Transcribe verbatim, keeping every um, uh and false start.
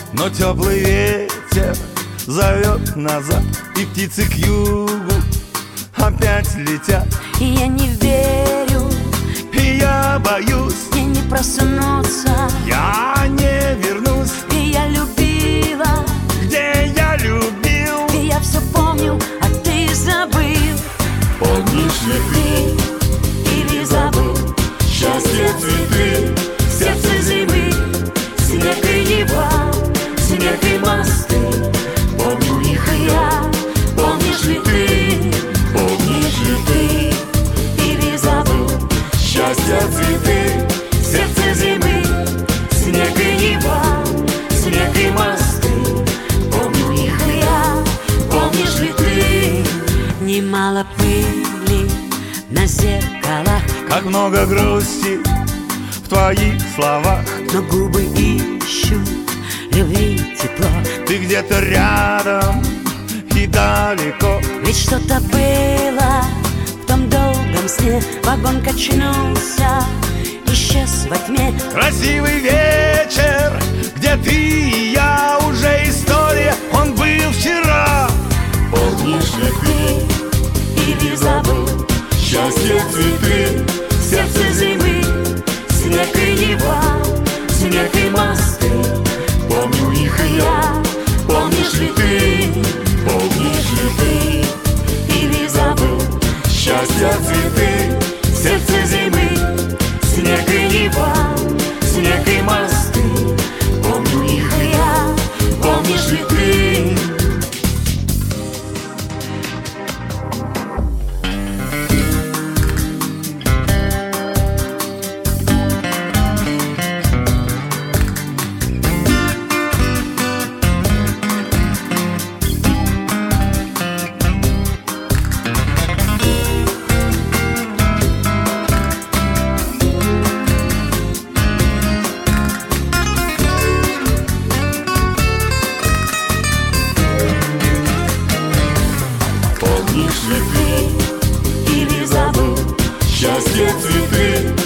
Но теплый ветер зовет назад, и птицы к югу опять летят. И я не верю, и я боюсь, мне не проснуться. я не вернусь. И я любила, где я любил, и я все помню, а ты забыл. помнишь ли Ты или забыл счастье, цветы, сердце зимы, снег и неба, снег и мосты. Помню их и я, помнишь ли ты, помнишь ли ты или забыл счастье, цветы, сердце зимы, снег и неба, снег и мосты. Помню их и я, помнишь ли ты. Немало пыли на зеркалах, как много грусти в твоих словах. но губы ищут любви, тепло. Ты где-то рядом и далеко. Ведь что-то было в том долгом сне. Вагон качнулся, исчез во тьме. Красивый вечер, где ты и я, уже история, он был вчера. Помнишь ли ты или забыл счастье, цветы, сердце зимы, снег и неба, снег и мосты. Помню их и я, помнишь ли ты, помнишь ли ты или забыл счастье, цветы, сердце зимы, снег и неба, снег и мосты. Помню их и я, помнишь ли ты. Помнишь ли Ты или забыл счастье, цветы,